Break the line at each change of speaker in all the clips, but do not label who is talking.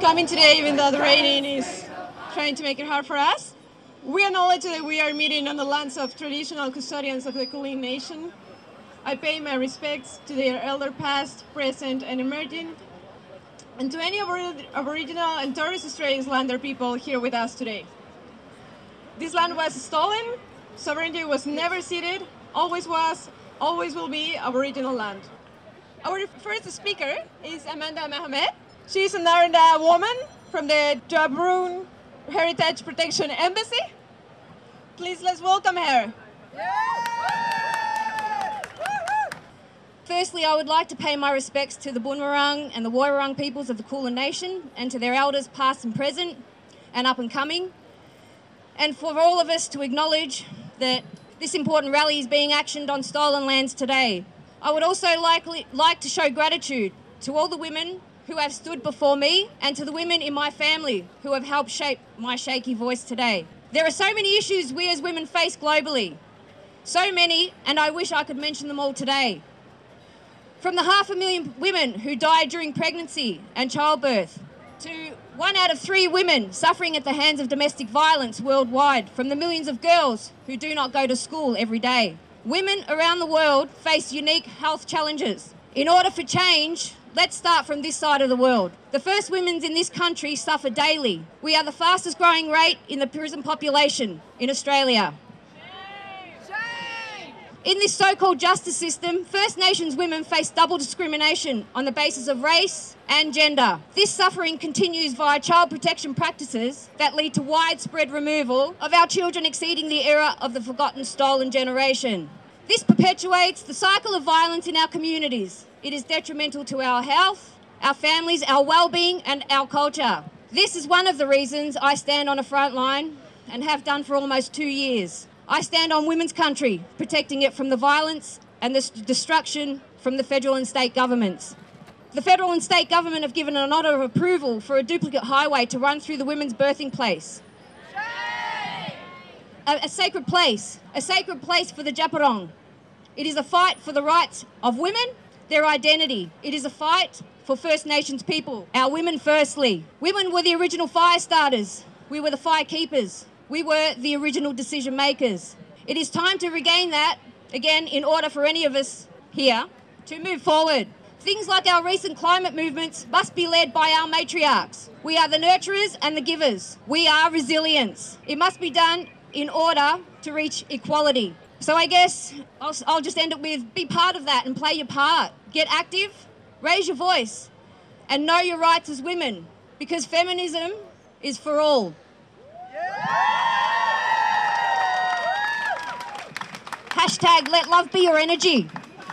coming today, even though the raining is trying to make it hard for us. We acknowledge that we are meeting on the lands of traditional custodians of the Kulin Nation. I pay my respects to their elder past, present, and emerging, and to any Aboriginal and Torres Strait Islander people here with us today. This land was stolen, sovereignty was never ceded, always was, always will be Aboriginal land. Our first speaker is Amanda Mohamed. She's an Naranda woman from the Jabroon Heritage Protection Embassy. Please, let's welcome her.
Firstly, I would like to pay my respects to the Boonwurrung and the Woiwurrung peoples of the Kulin Nation and to their elders past and present and up and coming. And for all of us to acknowledge that this important rally is being actioned on stolen lands today. I would also like to show gratitude to all the women who have stood before me and to the women in my family who have helped shape my shaky voice today. There are so many issues we as women face globally. So many, and I wish I could mention them all today. From the 500,000 women who died during pregnancy and childbirth, to 1 out of 3 women suffering at the hands of domestic violence worldwide, from the millions of girls who do not go to school every day. Women around the world face unique health challenges. In order for change, let's start from this side of the world. The first women in this country suffer daily. We are the fastest growing rate in the prison population in Australia. In this so-called justice system, First Nations women face double discrimination on the basis of race and gender. This suffering continues via child protection practices that lead to widespread removal of our children, exceeding the era of the forgotten stolen generation. This perpetuates the cycle of violence in our communities. It is detrimental to our health, our families, our well-being and our culture. This is one of the reasons I stand on a front line and have done for almost 2 years. I stand on women's country, protecting it from the violence and the destruction from the federal and state governments. The federal and state government have given an order of approval for a duplicate highway to run through the women's birthing place. A sacred place for the Djapurrung. It is a fight for the rights of women, their identity. It is a fight for First Nations people, our women firstly. Women were the original fire starters. We were the fire keepers. We were the original decision makers. It is time to regain that again in order for any of us here to move forward. Things like our recent climate movements must be led by our matriarchs. We are the nurturers and the givers. We are resilience. It must be done in order to reach equality. So I guess I'll just end it with be part of that and play your part. Get active, raise your voice and know your rights as women because feminism is for all. Hashtag let love be your energy.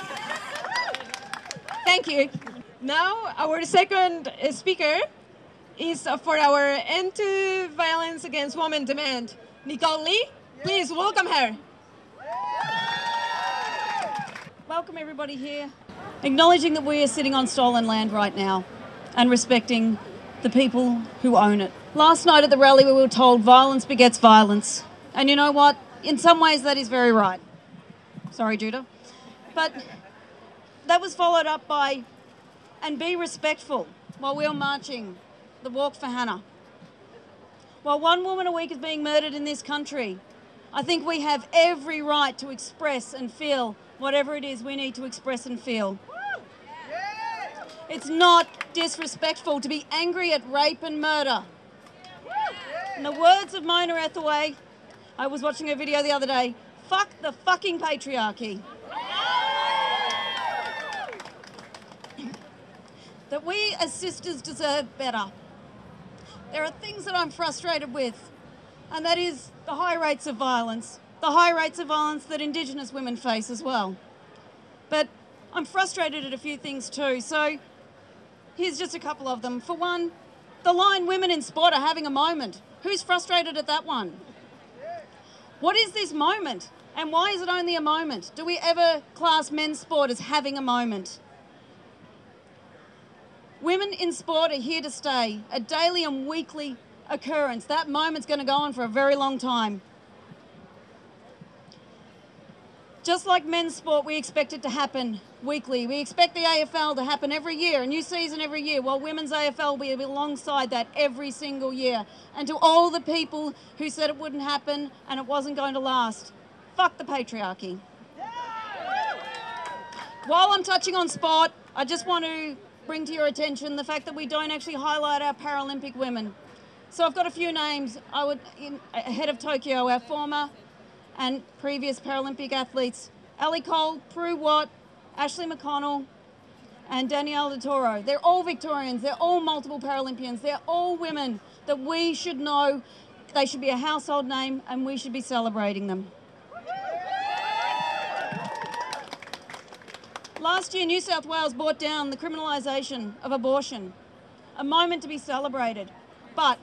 Thank you.
Now, our second speaker is for our End to Violence Against Women demand. Nicole Lee, please welcome her.
Welcome everybody here. Acknowledging that we are sitting on stolen land right now and respecting the people who own it. Last night at the rally we were told violence begets violence. And you know what? In some ways that is very right. Sorry, Judah. But that was followed up by, and be respectful while we were marching the Walk for Hannah. While 1 woman a week is being murdered in this country, I think we have every right to express and feel whatever it is we need to express and feel. It's not disrespectful to be angry at rape and murder. In the words of Mona Hathaway, I was watching a video the other day, fuck the fucking patriarchy. That we as sisters deserve better. There are things that I'm frustrated with, and that is the high rates of violence. The high rates of violence that Indigenous women face as well. But I'm frustrated at a few things too, so here's just a couple of them. For one, the line women in sport are having a moment. Who's frustrated at that one? What is this moment? And why is it only a moment? Do we ever class men's sport as having a moment? Women in sport are here to stay, a daily and weekly occurrence. That moment's going to go on for a very long time. Just like men's sport, we expect it to happen weekly. We expect the AFL to happen every year, a new season every year, while women's AFL will be alongside that every single year. And to all the people who said it wouldn't happen and it wasn't going to last, fuck the patriarchy. While I'm touching on sport, I just want to bring to your attention the fact that we don't actually highlight our Paralympic women. So I've got a few names. Ahead of Tokyo, our former and previous Paralympic athletes, Ali Cole, Prue Watt, Ashley McConnell, and Danielle De Toro. They're all Victorians. They're all multiple Paralympians. They're all women that we should know. They should be a household name, and we should be celebrating them. Last year, New South Wales brought down the criminalisation of abortion, a moment to be celebrated. But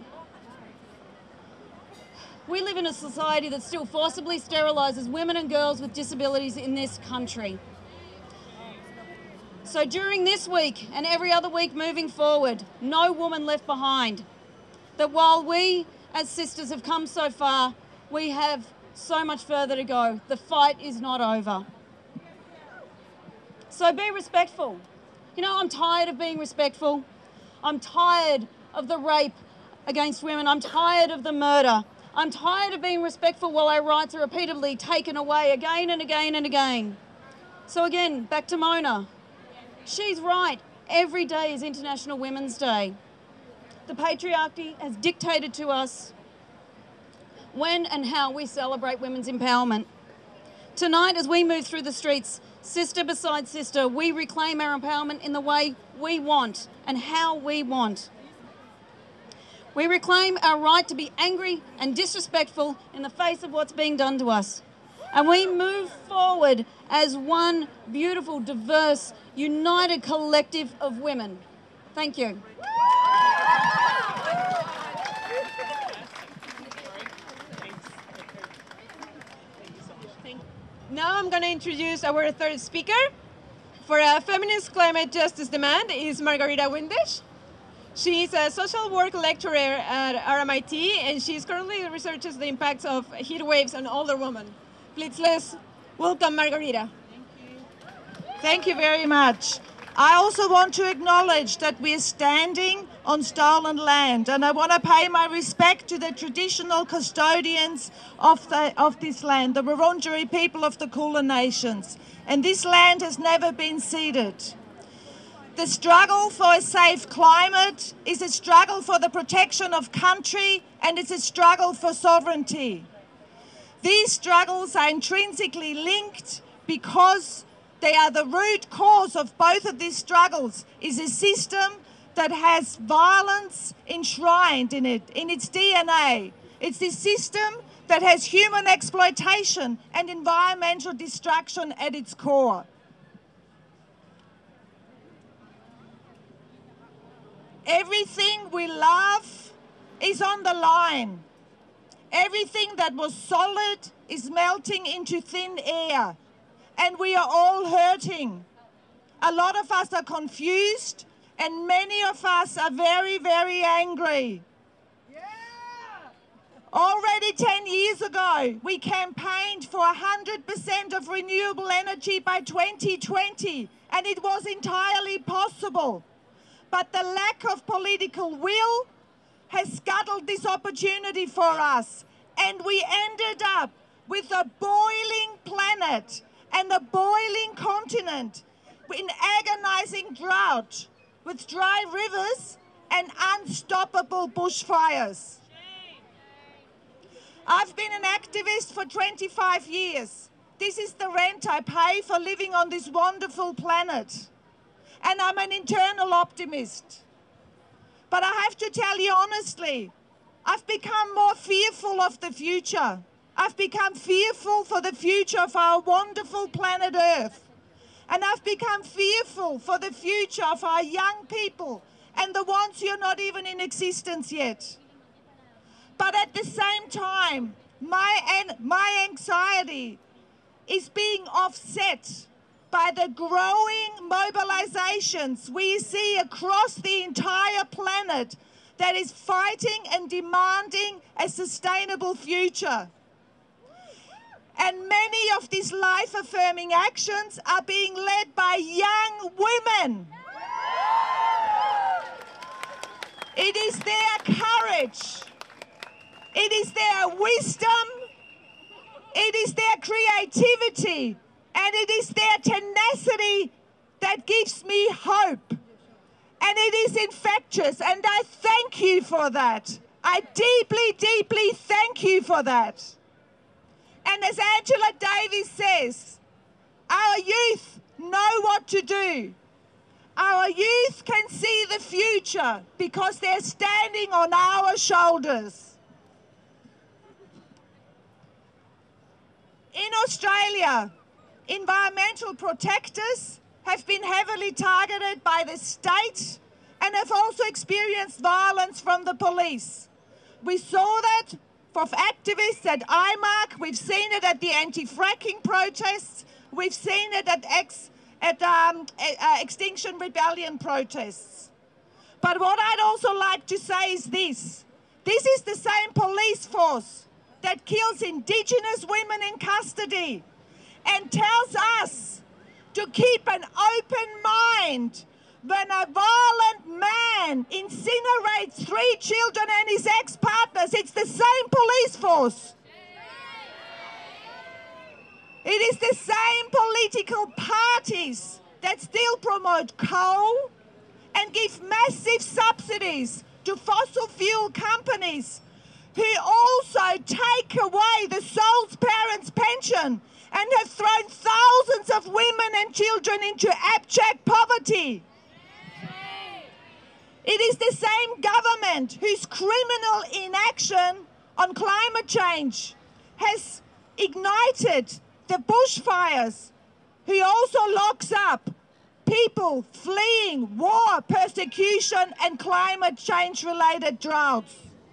we live in a society that still forcibly sterilises women and girls with disabilities in this country. So during this week and every other week moving forward, no woman left behind. That while we as sisters have come so far, we have so much further to go. The fight is not over. So be respectful. You know, I'm tired of being respectful. I'm tired of the rape against women. I'm tired of the murder. I'm tired of being respectful while our rights are repeatedly taken away again and again and again. So again, back to Mona. She's right. Every day is International Women's Day. The patriarchy has dictated to us when and how we celebrate women's empowerment. Tonight, as we move through the streets, sister beside sister, we reclaim our empowerment in the way we want and how we want. We reclaim our right to be angry and disrespectful in the face of what's being done to us. And we move forward as one beautiful, diverse, united collective of women. Thank you.
Now I'm going to introduce our third speaker. For a feminist climate justice demand is Margarita Windisch. She is a social work lecturer at RMIT, and she currently researches the impacts of heat waves on older women. Please let's welcome Margarita.
Thank you very much. I also want to acknowledge that we're standing on stolen land, and I want to pay my respect to the traditional custodians of this land, the Wurundjeri people of the Kulin Nations. And this land has never been ceded. The struggle for a safe climate is a struggle for the protection of country, and it's a struggle for sovereignty. These struggles are intrinsically linked because they are the root cause of both of these struggles is a system that has violence enshrined in it, in its DNA. It's this system that has human exploitation and environmental destruction at its core. Everything we love is on the line. Everything that was solid is melting into thin air. And we are all hurting. A lot of us are confused, and many of us are very, very angry. Yeah. Already 10 years ago, we campaigned for 100% of renewable energy by 2020, and it was entirely possible. But the lack of political will has scuttled this opportunity for us, and we ended up with a boiling planet and a boiling continent in agonizing drought with dry rivers and unstoppable bushfires. I've been an activist for 25 years. This is the rent I pay for living on this wonderful planet. And I'm an internal optimist. But I have to tell you honestly, I've become more fearful of the future. I've become fearful for the future of our wonderful planet Earth. And I've become fearful for the future of our young people and the ones who are not even in existence yet. But at the same time, my anxiety is being offset by the growing mobilizations we see across the entire planet that is fighting and demanding a sustainable future. And many of these life-affirming actions are being led by young women. It is their courage, it is their wisdom, it is their creativity, and it is their tenacity that gives me hope. And it is infectious, and I thank you for that. I deeply, deeply thank you for that. And as Angela Davis says, our youth know what to do. Our youth can see the future because they're standing on our shoulders. In Australia, environmental protectors have been heavily targeted by the state and have also experienced violence from the police. We saw that for activists at IMARC, we've seen it at the anti-fracking protests, we've seen it at Extinction Rebellion protests. But what I'd also like to say is this. This is the same police force that kills Indigenous women in custody and tells us to keep an open mind when a violent man incinerates 3 children and his ex-partners. It's the same police force. It is the same political parties that still promote coal and give massive subsidies to fossil fuel companies who also take away the soul's parents' pension and have thrown thousands of women and children into abject poverty. It is the same government whose criminal inaction on climate change has ignited the bushfires, who also locks up people fleeing war, persecution and climate change-related droughts.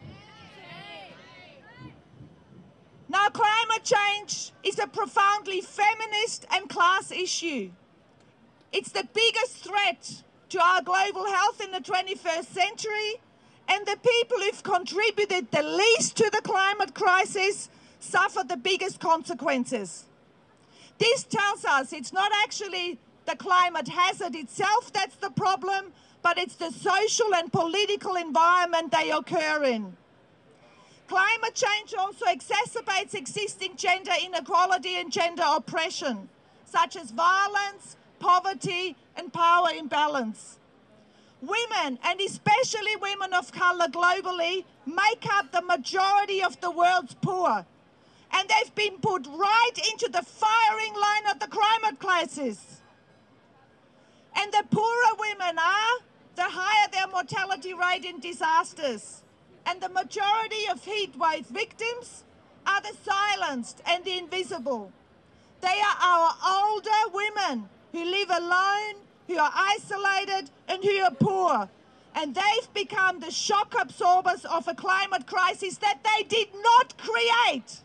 Now, climate change is a profoundly feminist and class issue. It's the biggest threat to our global health in the 21st century, and the people who've contributed the least to the climate crisis suffer the biggest consequences. This tells us it's not actually the climate hazard itself that's the problem, but it's the social and political environment they occur in. Climate change also exacerbates existing gender inequality and gender oppression, such as violence, poverty, and power imbalance. Women, and especially women of colour globally, make up the majority of the world's poor, and they've been put right into the firing line of the climate crisis. And the poorer women are, the higher their mortality rate in disasters. And the majority of heat wave victims are the silenced and the invisible. They are our older women who live alone, who are isolated and who are poor. And they've become the shock absorbers of a climate crisis that they did not create.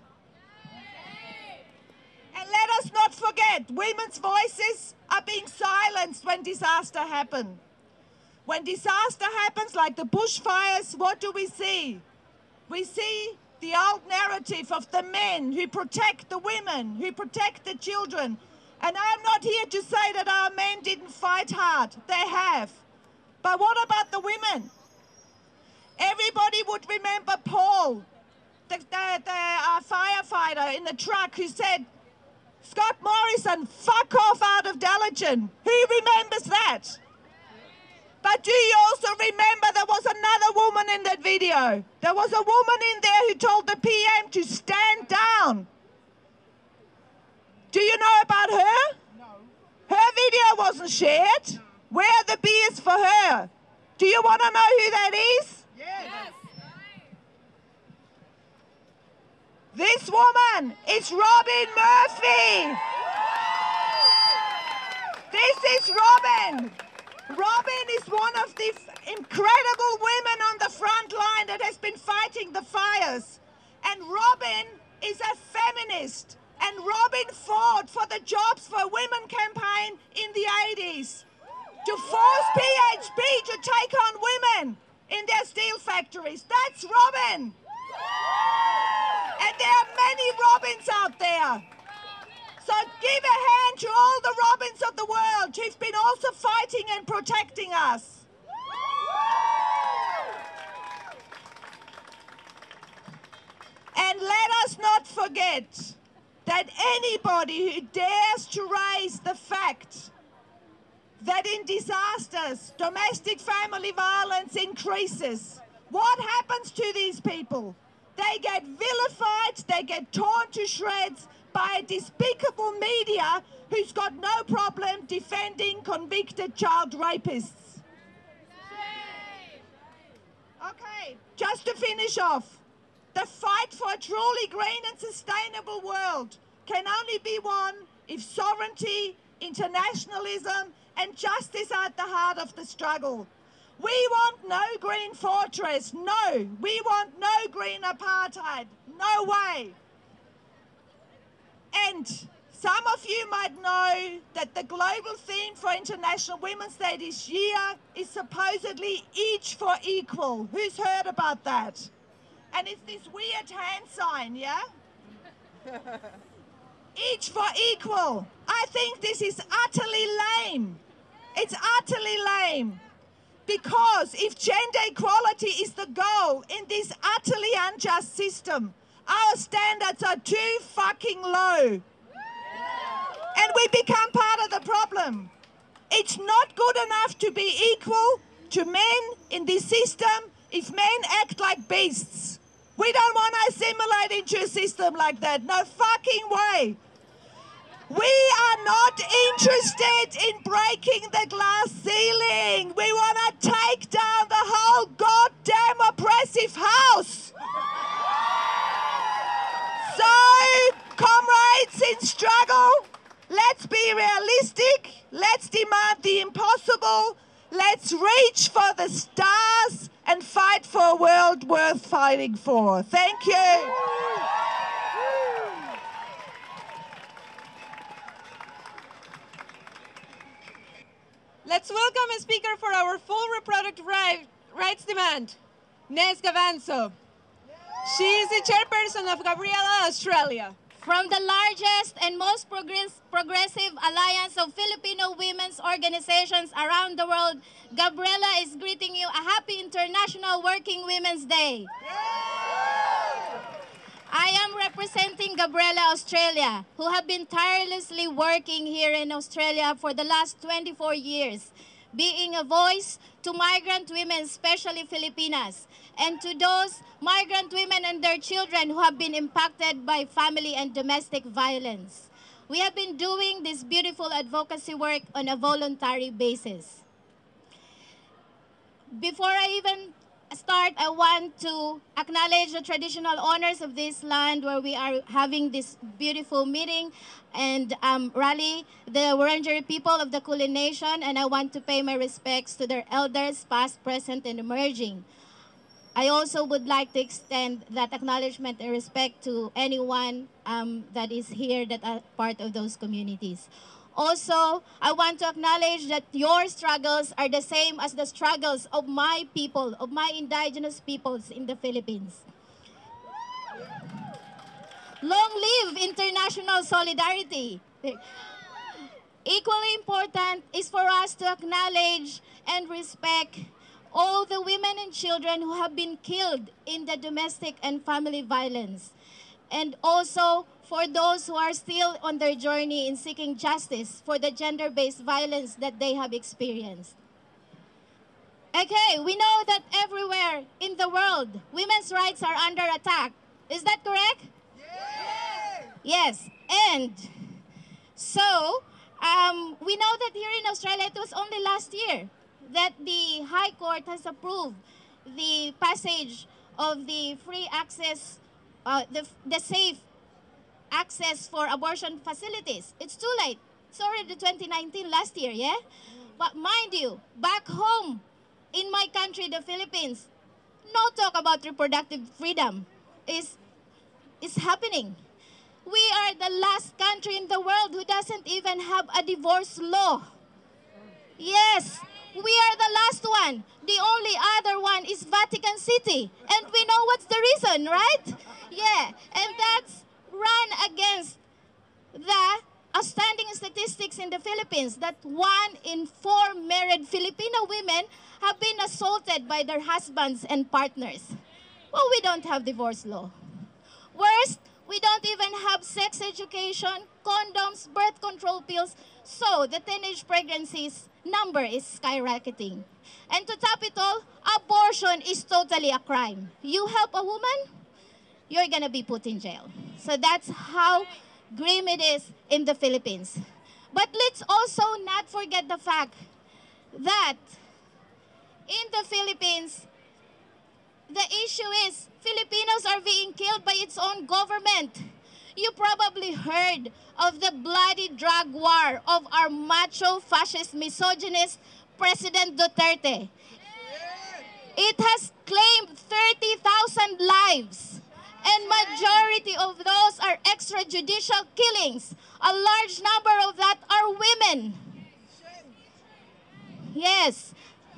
And let us not forget, women's voices are being silenced when disaster happens. When disaster happens, like the bushfires, what do we see? We see the old narrative of the men who protect the women, who protect the children. And I'm not here to say that our men didn't fight hard. They have. But what about the women? Everybody would remember Paul, the firefighter in the truck who said, Scott Morrison, fuck off out of Dalagen. Who remembers that? But do you also remember there was another woman in that video? There was a woman in there who told the PM to stand down. Do you know about her? No. Her video wasn't shared. Where are the beers for her? Do you want to know who that is? Yes. This woman is Robin Murphy. This is Robin. Robin is one of the incredible women on the front line that has been fighting the fires. And Robin is a feminist. And Robin fought for the Jobs for Women campaign in the 80s to force PHP to take on women in their steel factories. That's Robin. And there are many many Robins out there. So give a hand to all the Robins of the world who've been also fighting and protecting us. And let us not forget that anybody who dares to raise the fact that in disasters, domestic family violence increases, what happens to these people? They get vilified, they get torn to shreds by a despicable media who's got no problem defending convicted child rapists. Okay, just to finish off, the fight for a truly green and sustainable world can only be won if sovereignty, internationalism, and justice are at the heart of the struggle. We want no green fortress, no. We want no green apartheid, no way. And some of you might know that the global theme for International Women's Day this year is supposedly each for equal. Who's heard about that? And it's this weird hand sign, yeah? Each for equal. I think this is utterly lame. It's utterly lame. Because if gender equality is the goal in this utterly unjust system, our standards are too fucking low. And we become part of the problem. It's not good enough to be equal to men in this system if men act like beasts. We don't want to assimilate into a system like that. No fucking way. We are not interested in breaking the glass ceiling. We want to take down the whole goddamn oppressive house. So, comrades in struggle, let's be realistic. Let's demand the impossible. Let's reach for the stars and fight for a world worth fighting for. Thank you.
Let's welcome a speaker for our full reproductive rights demand, Nez Gavanzo. She is the chairperson of Gabriela Australia.
From the largest and most progressive alliance of Filipino women's organizations around the world, Gabriela is greeting you a happy International Working Women's Day. I am representing Gabriela Australia, who have been tirelessly working here in Australia for the last 24 years, being a voice to migrant women, especially Filipinas, and to those migrant women and their children who have been impacted by family and domestic violence. We have been doing this beautiful advocacy work on a voluntary basis. Before I even start, I want to acknowledge the traditional owners of this land where we are having this beautiful meeting and rally, the Wurundjeri people of the Kulin Nation, and I want to pay my respects to their elders, past, present, and emerging. I also would like to extend that acknowledgement and respect to anyone that is here that are part of those communities. Also, I want to acknowledge that your struggles are the same as the struggles of my people, of my indigenous peoples in the Philippines. Long live international solidarity. Equally important is for us to acknowledge and respect all the women and children who have been killed in the domestic and family violence. And also for those who are still on their journey in seeking justice for the gender-based violence that they have experienced. Okay, we know that everywhere in the world, women's rights are under attack. Is that correct? Yes. And so, we know that here in Australia, it was only last year that the High Court has approved the passage of the free access, the safe access for abortion facilities. It's too late. It's already 2019, last year, yeah? But mind you, back home in my country, the Philippines, no talk about reproductive freedom is happening. We are the last country in the world who doesn't even have a divorce law. Yes, we are the last one. The only other one is Vatican City. And we know what's the reason, right? Yeah, and that's run against the outstanding statistics in the Philippines that 1 in 4 married Filipino women have been assaulted by their husbands and partners. Well, we don't have divorce law. Worst, we don't even have sex education, condoms, birth control pills, so the teenage pregnancies number is skyrocketing. And to top it all, abortion is totally a crime. You help a woman, you're gonna be put in jail. So that's how grim it is in the Philippines. But let's also not forget the fact that in the Philippines, the issue is Filipinos are being killed by its own government. You probably heard of the bloody drug war of our macho, fascist, misogynist President Duterte. It has claimed 30,000 lives, and majority of those are extrajudicial killings. A large number of that are women. Yes.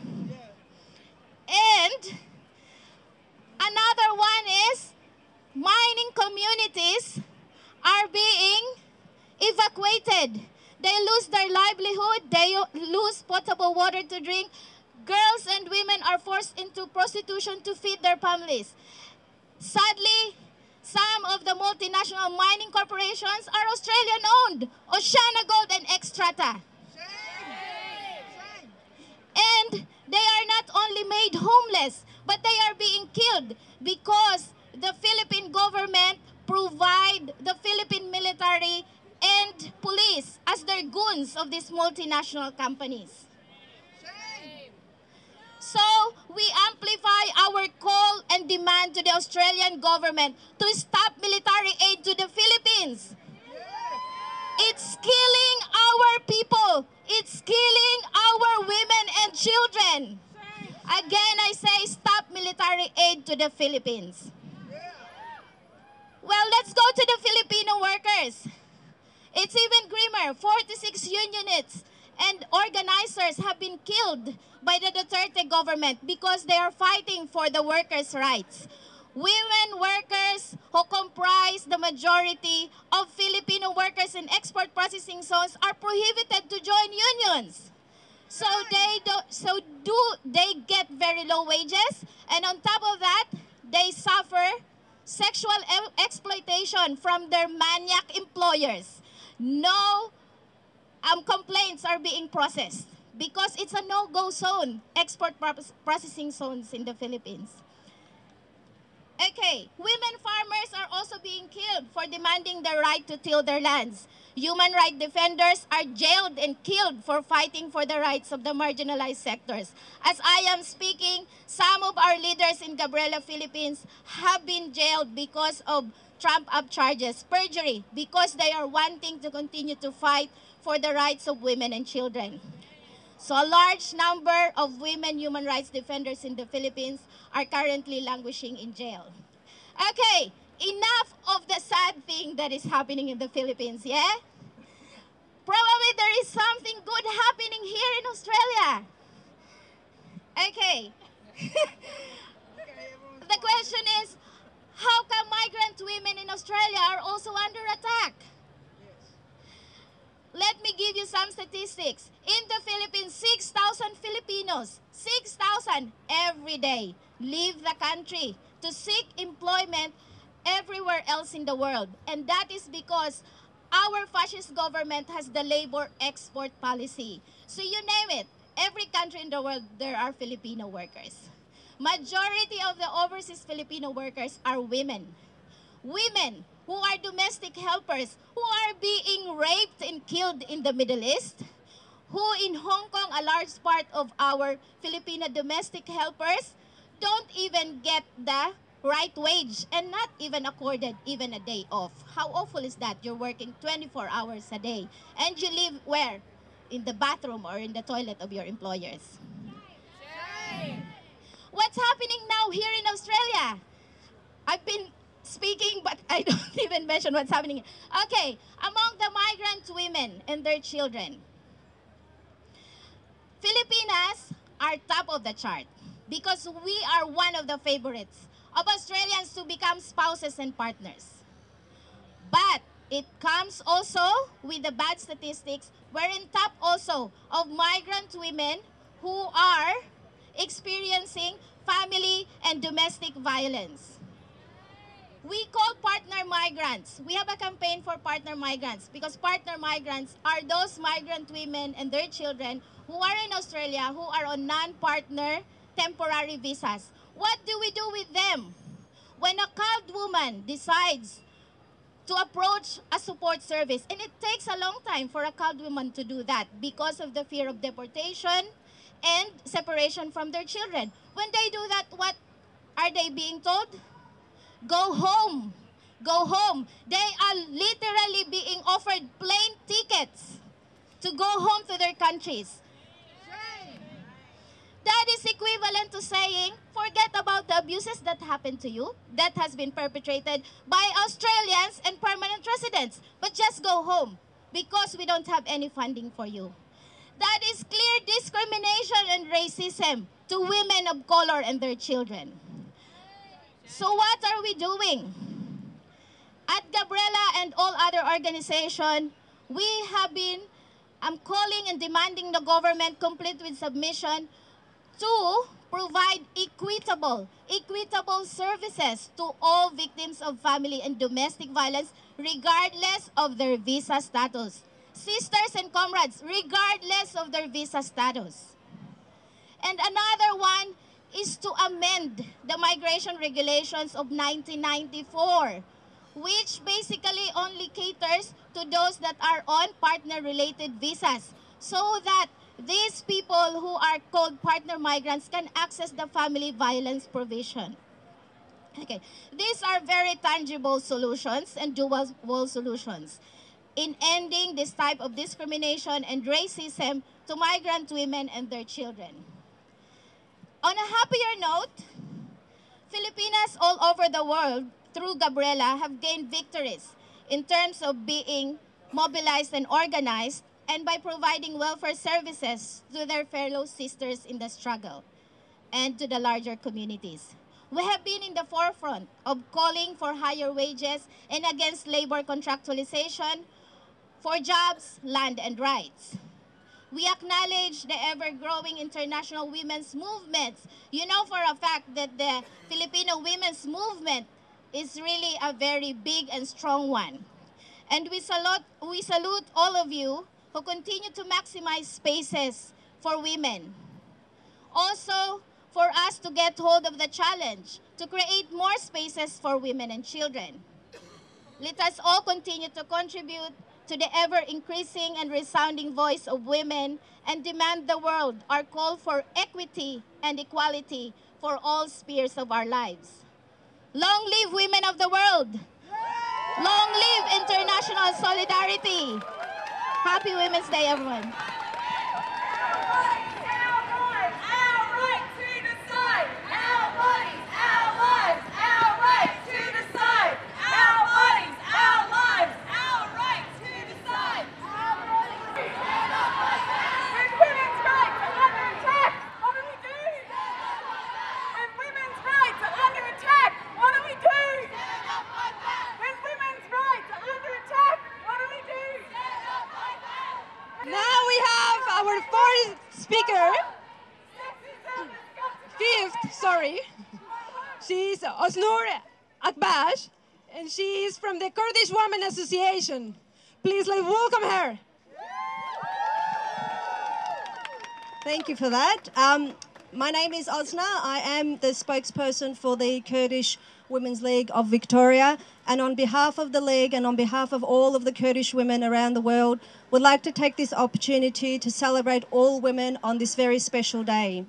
And another one is mining communities are being evacuated. They lose their livelihood, they lose potable water to drink. Girls and women are forced into prostitution to feed their families. Sadly, some of the multinational mining corporations are Australian-owned, OceanaGold and Xstrata. And they are not only made homeless, but they are being killed because the Philippine government provide the Philippine military and police as their goons of these multinational companies. So we amplify our call and demand to the Australian government to stop military aid to the Philippines. It's killing our people. It's killing our women and children. Again, I say stop military aid to the Philippines. Well, let's go to the Filipino workers. It's even grimmer. 46 unionists and organizers have been killed by the Duterte government because they are fighting for the workers' rights. Women workers who comprise the majority of Filipino workers in export processing zones are prohibited to join unions. So they get very low wages, and on top of that, they suffer sexual exploitation from their maniac employers. No complaints are being processed because it's a no-go zone, export processing zones in the Philippines. Okay, women farmers are also being killed for demanding the right to till their lands. Human rights defenders are jailed and killed for fighting for the rights of the marginalized sectors. As I am speaking, some of our leaders in Gabriela, Philippines have been jailed because of trump-up charges, perjury, because they are wanting to continue to fight for the rights of women and children. So a large number of women human rights defenders in the Philippines are currently languishing in jail. Okay, enough of the sad thing that is happening in the Philippines, yeah? Probably there is something good happening here in Australia. Okay. The question is, how come migrant women in Australia are also under attack? Let me give you some statistics. In the Philippines, 6,000 Filipinos, 6,000 every day, leave the country to seek employment everywhere else in the world. And that is because our fascist government has the labor export policy. So you name it, every country in the world, there are Filipino workers. Majority of the overseas Filipino workers are women. Women who are domestic helpers, who are being raped and killed in the Middle East, who in Hong Kong, a large part of our Filipino domestic helpers don't even get the right wage and not even accorded even a day off. How awful is that? You're working 24 hours a day and you live where? In the bathroom or in the toilet of your employers. What's happening now here in Australia? I've been speaking, but I don't even mention what's happening. Okay, among the migrant women and their children, Filipinas are top of the chart because we are one of the favorites of Australians to become spouses and partners. But it comes also with the bad statistics. We're in top also of migrant women who are experiencing family and domestic violence. We call partner migrants. We have a campaign for partner migrants because partner migrants are those migrant women and their children who are in Australia who are on non-partner temporary visas. What do we do with them? When a CALD woman decides to approach a support service, and it takes a long time for a CALD woman to do that because of the fear of deportation and separation from their children. When they do that, what are they being told? Go home. Go home. They are literally being offered plane tickets to go home to their countries. That is equivalent to saying, forget about the abuses that happened to you, that has been perpetrated by Australians and permanent residents, but just go home because we don't have any funding for you. That is clear discrimination and racism to women of color and their children. So what are we doing? At Gabriela and all other organizations, we have been calling and demanding the government complete with submission to provide equitable services to all victims of family and domestic violence regardless of their visa status. Sisters and comrades, regardless of their visa status. And another one is to amend the migration regulations of 1994, which basically only caters to those that are on partner-related visas, so that these people who are called partner migrants can access the family violence provision. Okay, these are very tangible solutions and doable solutions in ending this type of discrimination and racism to migrant women and their children. On a happier note, Filipinas all over the world through Gabriela have gained victories in terms of being mobilized and organized and by providing welfare services to their fellow sisters in the struggle and to the larger communities. We have been in the forefront of calling for higher wages and against labor contractualization, for jobs, land, and rights. We acknowledge the ever-growing international women's movements. You know for a fact that the Filipino women's movement is really a very big and strong one. And we salute all of you who continue to maximize spaces for women. Also, for us to get hold of the challenge to create more spaces for women and children. Let us all continue to contribute to the ever-increasing and resounding voice of women and demand the world our call for equity and equality for all spheres of our lives. Long live women of the world! Long live international solidarity! Happy Women's Day, everyone!
She's Osnoor Akbash, and she is from the Kurdish Women Association. Please let's welcome her.
Thank you for that. My name is Osna. I am the spokesperson for the Kurdish Women's League of Victoria, and on behalf of the League and on behalf of all of the Kurdish women around the world, would like to take this opportunity to celebrate all women on this very special day.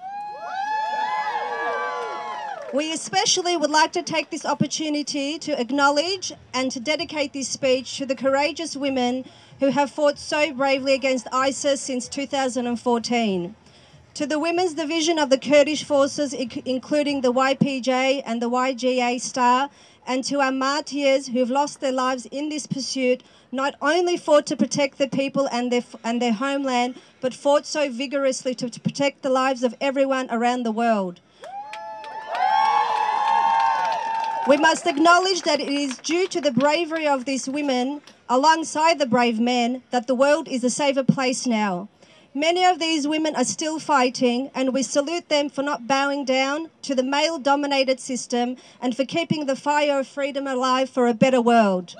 We especially would like to take this opportunity to acknowledge and to dedicate this speech to the courageous women who have fought so bravely against ISIS since 2014. To the Women's Division of the Kurdish Forces, including the YPJ and the YGA Star, and to our martyrs who have lost their lives in this pursuit, not only fought to protect the people and their homeland, but fought so vigorously to protect the lives of everyone around the world. We must acknowledge that it is due to the bravery of these women, alongside the brave men, that the world is a safer place now. Many of these women are still fighting, and we salute them for not bowing down to the male-dominated system and for keeping the fire of freedom alive for a better world.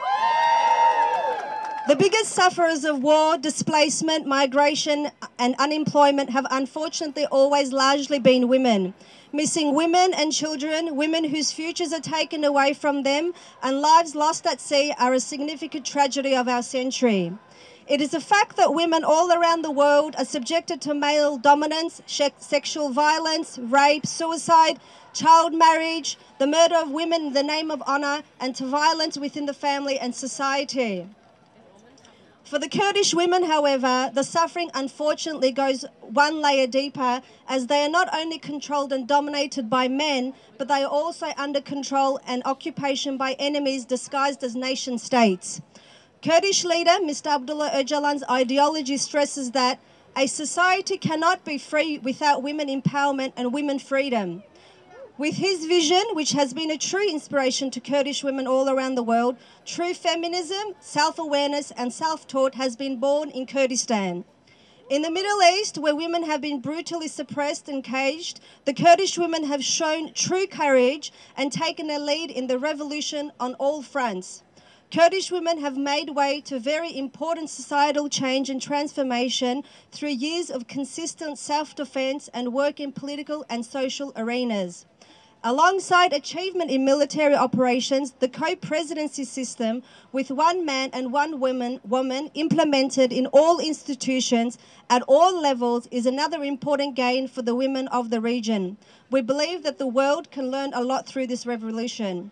The biggest sufferers of war, displacement, migration and unemployment have unfortunately always largely been women. Missing women and children, women whose futures are taken away from them and lives lost at sea are a significant tragedy of our century. It is a fact that women all around the world are subjected to male dominance, sexual violence, rape, suicide, child marriage, the murder of women in the name of honour, and to violence within the family and society. For the Kurdish women, however, the suffering unfortunately goes one layer deeper, as they are not only controlled and dominated by men, but they are also under control and occupation by enemies disguised as nation states. Kurdish leader Mr. Abdullah Öcalan's ideology stresses that a society cannot be free without women empowerment and women freedom. With his vision, which has been a true inspiration to Kurdish women all around the world, true feminism, self-awareness and self-taught has been born in Kurdistan. In the Middle East, where women have been brutally suppressed and caged, the Kurdish women have shown true courage and taken a lead in the revolution on all fronts. Kurdish women have made way to very important societal change and transformation through years of consistent self-defense and work in political and social arenas. Alongside achievement in military operations, the co-presidency system with one man and one woman implemented in all institutions at all levels is another important gain for the women of the region. We believe that the world can learn a lot through this revolution.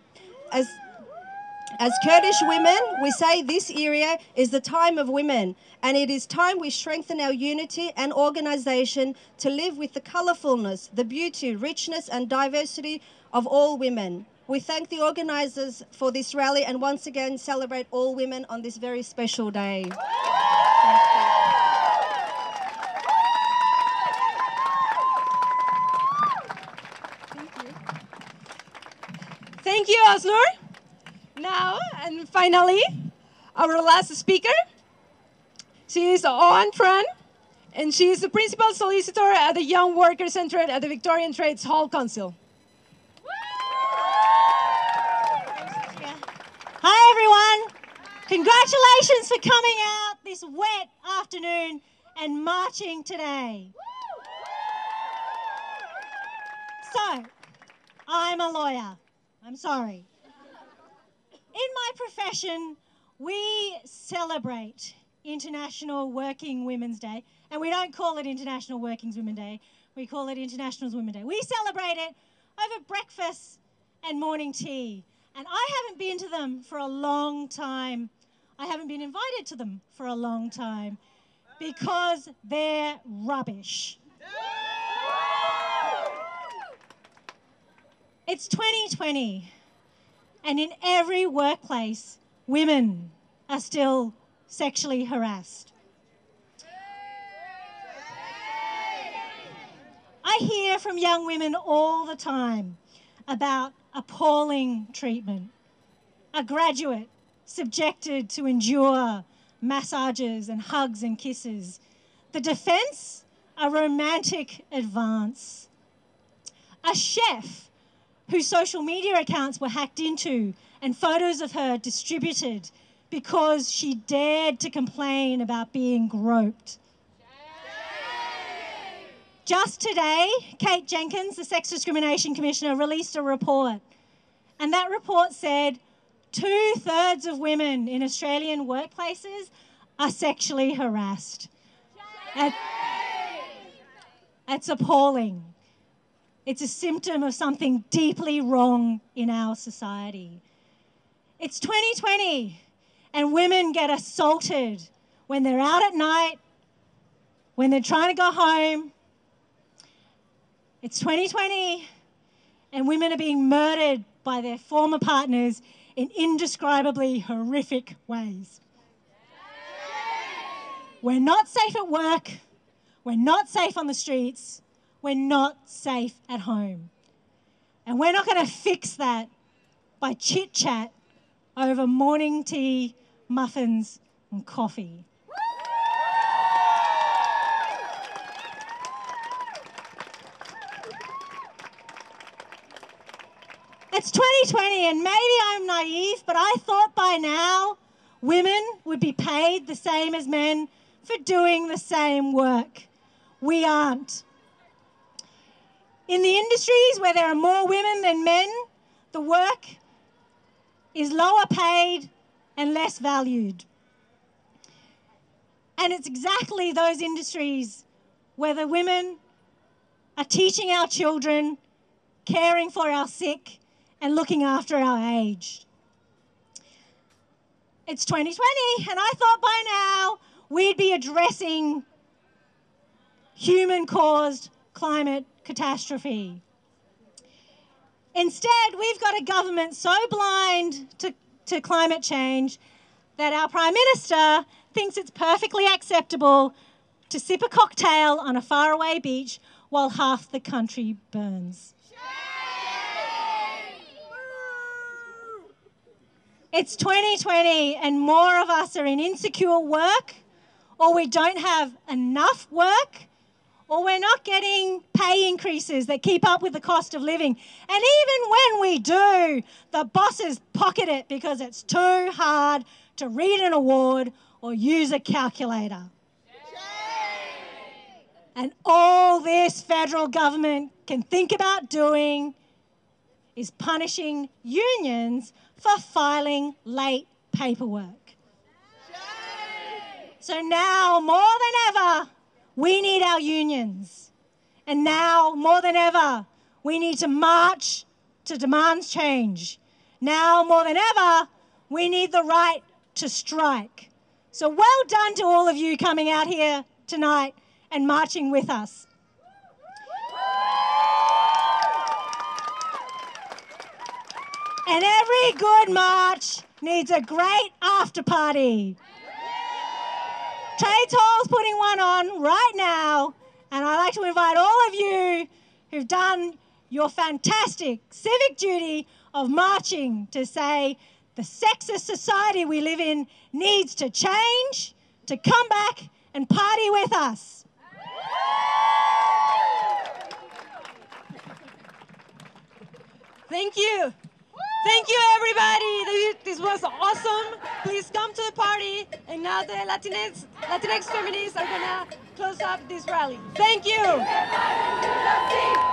As Kurdish women, we say this area is the time of women, and it is time we strengthen our unity and organisation to live with the colourfulness, the beauty, richness and diversity of all women. We thank the organisers for this rally and once again celebrate all women on this very special day.
Thank you, Osnur. Now, and finally, our last speaker. She is Oan Tran, and she is the Principal Solicitor at the Young Workers Centre at the Victorian Trades Hall Council.
Hi, everyone. Congratulations for coming out this wet afternoon and marching today. So, I'm a lawyer. I'm sorry. In my profession, we celebrate International Working Women's Day, and we don't call it International Working Women's Day, we call it International Women's Day. We celebrate it over breakfast and morning tea, and I haven't been to them for a long time. I haven't been invited to them for a long time because they're rubbish. It's 2020. And in every workplace, women are still sexually harassed. I hear from young women all the time about appalling treatment. A graduate subjected to endure massages and hugs and kisses. The defense, a romantic advance. A chef whose social media accounts were hacked into and photos of her distributed because she dared to complain about being groped. Just today, Kate Jenkins, the Sex Discrimination Commissioner, released a report, and that report said 2/3 of women in Australian workplaces are sexually harassed. That's appalling. It's a symptom of something deeply wrong in our society. It's 2020, and women get assaulted when they're out at night, when they're trying to go home. It's 2020, and women are being murdered by their former partners in indescribably horrific ways. We're not safe at work. We're not safe on the streets. We're not safe at home. And we're not going to fix that by chit-chat over morning tea, muffins and coffee. It's 2020 and maybe I'm naive, but I thought by now women would be paid the same as men for doing the same work. We aren't. In the industries where there are more women than men, the work is lower paid and less valued. And it's exactly those industries where the women are teaching our children, caring for our sick, and looking after our aged. It's 2020, and I thought by now we'd be addressing human-caused climate catastrophe. Instead, we've got a government so blind to climate change that our Prime Minister thinks it's perfectly acceptable to sip a cocktail on a faraway beach while half the country burns. It's 2020 and more of us are in insecure work, or we don't have enough work, or we're not getting pay increases that keep up with the cost of living. And even when we do, the bosses pocket it because it's too hard to read an award or use a calculator. And all this federal government can think about doing is punishing unions for filing late paperwork. So now, more than ever, we need our unions. And now, more than ever, we need to march to demand change. Now, more than ever, we need the right to strike. So well done to all of you coming out here tonight and marching with us. And every good march needs a great after party. Trades Hall's putting one on right now, and I'd like to invite all of you who've done your fantastic civic duty of marching to say the sexist society we live in needs to change, to come back and party with us.
Thank you. Thank you, everybody. This was awesome. Please come to the party. And now the Latinx feminists are going to close up this rally. Thank you.